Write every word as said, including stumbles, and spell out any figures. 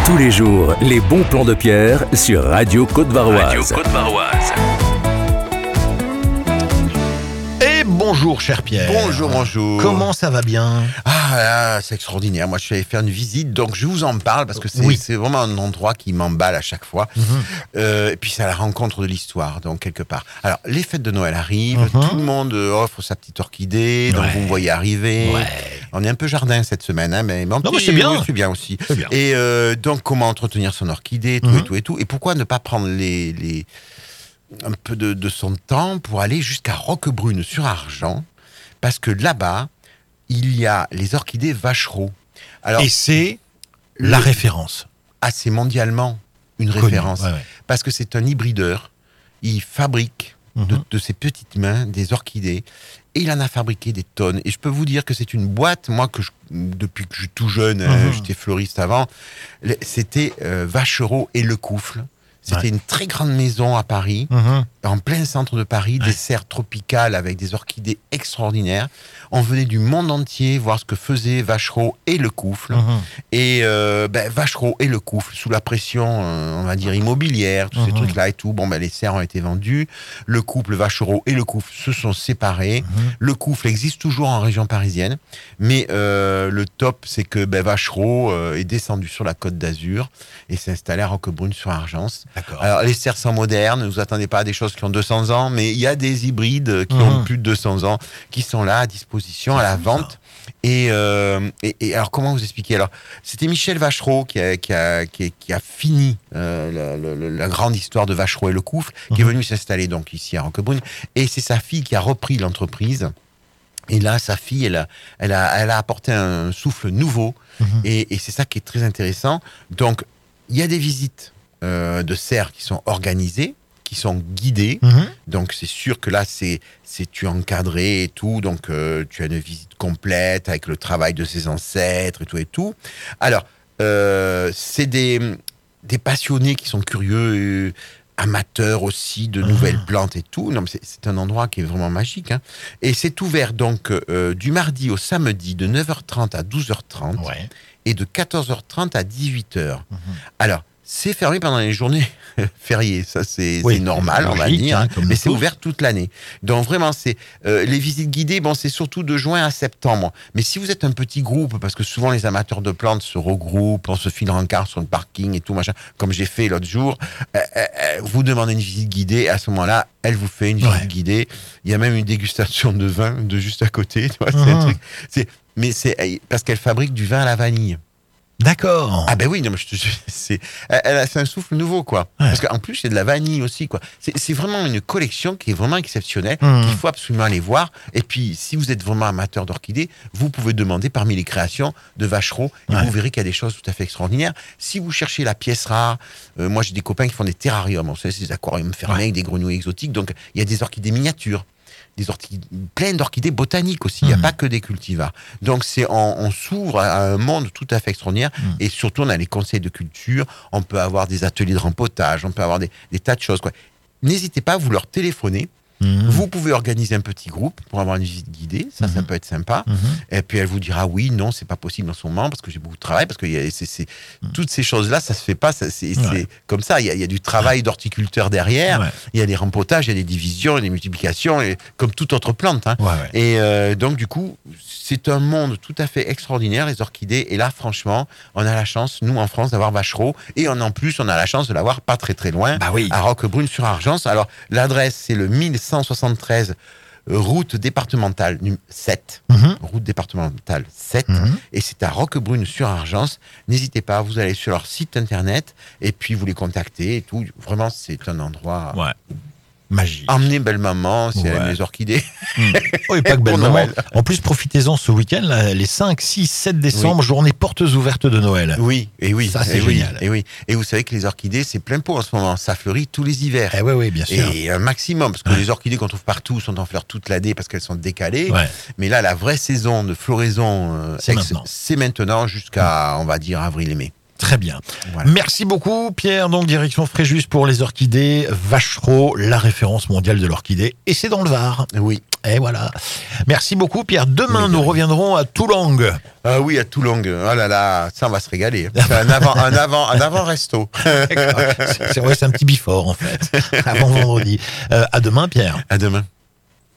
Tous les jours, les bons plans de Pierre sur Radio Côte-Varoise. Radio Côte-Varoise. Et bonjour cher Pierre. Bonjour, bonjour. Comment ça va bien ? Ah là, c'est extraordinaire. Moi, je suis allé faire une visite, donc je vous en parle parce que c'est, Oui. c'est vraiment un endroit qui m'emballe à chaque fois. Mhm. Euh, et puis, c'est à la rencontre de l'histoire, donc quelque part. Alors, les fêtes de Noël arrivent, Mhm. tout le monde euh, offre sa petite orchidée, donc Ouais. vous me voyez arriver. Ouais. On est un peu jardin cette semaine, hein, mais, mais en Non, petit, mais c'est bien. oui, c'est bien aussi. C'est bien. Et euh, donc, comment entretenir son orchidée, tout Mhm. et tout et tout. Et pourquoi ne pas prendre les, les un peu de, de son temps pour aller jusqu'à Roquebrune sur Argent, parce que là-bas, il y a les orchidées Vachereau. Alors, Et c'est le- la référence. ah, c'est mondialement une Connue. référence, Ouais, ouais. parce que c'est un hybrideur. Il fabrique de, Mhm. de ses petites mains des orchidées, et il en a fabriqué des tonnes. Et je peux vous dire que c'est une boîte, moi, que je, depuis que je suis tout jeune, hein, Mhm. j'étais fleuriste avant, le- c'était euh, Vachereau et Lecoufle. C'était Ouais. une très grande maison à Paris, Mhm. en plein centre de Paris, Ouais. des serres tropicales avec des orchidées extraordinaires. On venait du monde entier voir ce que faisaient Vachereau et Lecoufle. Mhm. Et euh, ben, Vachereau et Lecoufle, sous la pression, euh, on va dire, immobilière, tous ces Mhm. trucs-là et tout, bon, ben, les serres ont été vendues. Le couple Vachereau et Lecoufle se sont séparés. Mhm. Lecoufle existe toujours en région parisienne, mais euh, le top, c'est que ben, Vachereau euh, est descendu sur la Côte d'Azur et s'est installé à Roquebrune sur Argence. D'accord. Alors, les serres sont modernes, ne vous attendez pas à des choses qui ont deux cents ans, mais il y a des hybrides qui Mhm. ont plus de deux cents ans, qui sont là à disposition, à la fou, ça. vente. Et, euh, et, et alors, comment vous expliquer ? Alors, c'était Michel Vachereau qui a, qui a, qui a, qui a fini euh, la, la, la grande histoire de Vachereau et Lecoufle, qui est Mhm. venu s'installer donc ici à Roquebrune. Et c'est sa fille qui a repris l'entreprise. Et là, sa fille, elle a, elle a, elle a apporté un souffle nouveau. Mhm. Et, et c'est ça qui est très intéressant. Donc, il y a des visites euh, de serres qui sont organisées, qui sont guidées. Mhm. Donc, c'est sûr que là, c'est, c'est tu es encadré et tout. Donc, euh, tu as une visite complète avec le travail de ses ancêtres et tout et tout. Alors, euh, c'est des, des passionnés qui sont curieux, euh, amateurs aussi de nouvelles plantes et tout. Non, mais c'est, c'est un endroit qui est vraiment magique, hein. Et c'est ouvert donc euh, du mardi au samedi de neuf heures trente à douze heures trente Ouais. et de quatorze heures trente à dix-huit heures. Mhm. Alors, c'est fermé pendant les journées fériées, ça c'est, Oui, c'est normal, on va logique, dire, hein, comme mais nous c'est tous. ouvert toute l'année. Donc vraiment, c'est euh, les visites guidées, bon, c'est surtout de juin à septembre. Mais si vous êtes un petit groupe, parce que souvent les amateurs de plantes se regroupent, on se file en quart sur le parking et tout machin, comme j'ai fait l'autre jour, euh, euh, euh, vous demandez une visite guidée, et à ce moment-là, elle vous fait une visite Ouais. guidée. Il y a même une dégustation de vin de juste à côté, tu vois, c'est un Mhm. truc. C'est, mais c'est parce qu'elle fabrique du vin à la vanille. D'accord. Ah ben oui, non, mais je te jure, c'est, elle, elle a fait un souffle nouveau, quoi. Ouais. Parce qu'en plus, c'est de la vanille aussi, quoi. C'est, c'est vraiment une collection qui est vraiment exceptionnelle, Mhm. qu'il faut absolument aller voir. Et puis, si vous êtes vraiment amateur d'orchidées, vous pouvez demander parmi les créations de Vachereau, et Ouais. vous verrez qu'il y a des choses tout à fait extraordinaires. Si vous cherchez la pièce rare, euh, moi j'ai des copains qui font des terrariums, vous savez, c'est des aquariums fermés Ouais. avec des grenouilles exotiques, donc il y a des orchidées miniatures. Des orchidées, plein d'orchidées botaniques aussi, il n'y a Mhm. pas que des cultivars. Donc c'est on, on s'ouvre à un monde tout à fait extraordinaire, Mhm. et surtout on a les conseils de culture, on peut avoir des ateliers de rempotage, on peut avoir des, des tas de choses, quoi. N'hésitez pas à vous leur téléphoner. Mhm. Vous pouvez organiser un petit groupe pour avoir une visite guidée, ça, ça Mhm. peut être sympa. Mhm. Et puis elle vous dira oui, non, c'est pas possible en ce moment parce que j'ai beaucoup de travail, parce que il y a- c'est, c'est- toutes ces choses-là, ça se fait pas, ça, c'est, Ouais. c'est comme ça. Il y, a, il y a du travail d'horticulteur derrière, Ouais. il y a des rempotages, il y a des divisions, il y a des multiplications, et, comme toute autre plante, hein. Ouais, ouais. Et euh, donc du coup, c'est un monde tout à fait extraordinaire, les orchidées. Et là, franchement, on a la chance, nous en France, d'avoir Vachereau, et on, en plus, on a la chance de l'avoir pas très très loin, Bah oui. à Roquebrune-sur-Argence. Alors l'adresse, c'est le mille cent soixante-treize route départementale num- sept, Mhm. route départementale sept, Mhm. et c'est à Roquebrune-sur-Argence. N'hésitez pas, vous allez sur leur site internet et puis vous les contactez et tout. Vraiment, c'est un endroit. Ouais. Magie. Emmenez belle maman si elle aime Ouais. les orchidées. Oui, pas que belle Pour maman. Noël. En plus, profitez-en ce week-end, là, les cinq, six, sept décembre, journée portes ouvertes de Noël. Oui, et oui, Ça, c'est et oui, génial. et oui. Et vous savez que les orchidées, c'est plein pot en ce moment. Ça fleurit tous les hivers. Eh oui, oui, bien sûr. Et un maximum, parce que Ouais. les orchidées qu'on trouve partout sont en fleurs toute l'année parce qu'elles sont décalées. Ouais. Mais là, la vraie saison de floraison, euh, C'est ex- maintenant. c'est maintenant jusqu'à, on va dire, avril et mai. Très bien. Voilà. Merci beaucoup, Pierre. Donc, direction Fréjus pour les orchidées. Vachereau, la référence mondiale de l'orchidée. Et c'est dans le Var. Oui. Et voilà. Merci beaucoup, Pierre. Demain, Mais nous de reviendrons à Toulon. Ah oui, à Toulon. Oh là là, ça on va se régaler. C'est un avant, un avant, un avant resto. C'est, c'est, ouais, c'est un petit before, en fait. Avant vendredi. Euh, à demain, Pierre. À demain.